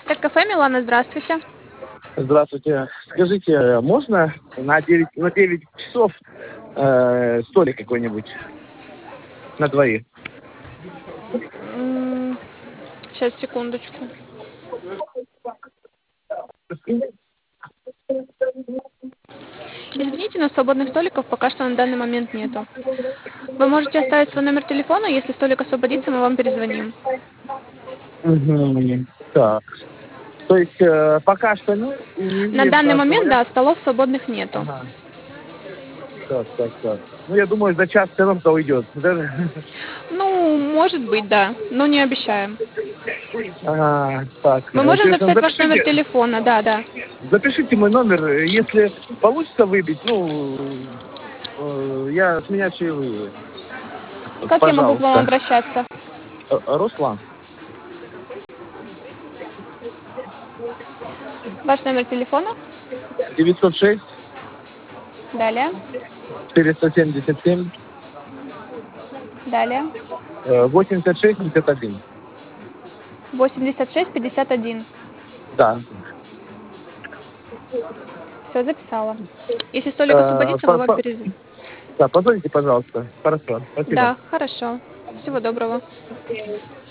Кафе Милана, здравствуйте. Здравствуйте. Скажите, можно на 9 часов столик какой-нибудь на двоих? Сейчас, секундочку. Извините, но свободных столиков пока что на данный момент нету. Вы можете оставить свой номер телефона, если столик освободится, мы вам перезвоним. Мгм. Так. То есть пока что нет и На данный неизвестно, момент, говорят. да, столов свободных нету. Ага. Так. Ну, я думаю, за час все равно уйдет. Да? Ну, может быть, да, но не обещаем. Ага, так. Мы можем Интересно, записать ваш номер телефона, да, да. запишите мой номер. Если получится выбить, я с меня чаевые. Как я могу к вам Пожалуйста. обращаться? Руслан. Ваш номер телефона? 906 Далее, 477 далее. 86-51. 86-51. Да. Все, записала. Если столик Э, освободится, мы по- вам по- перезвоним. Да, позвоните, пожалуйста. Хорошо, спасибо. Да, хорошо. Всего доброго.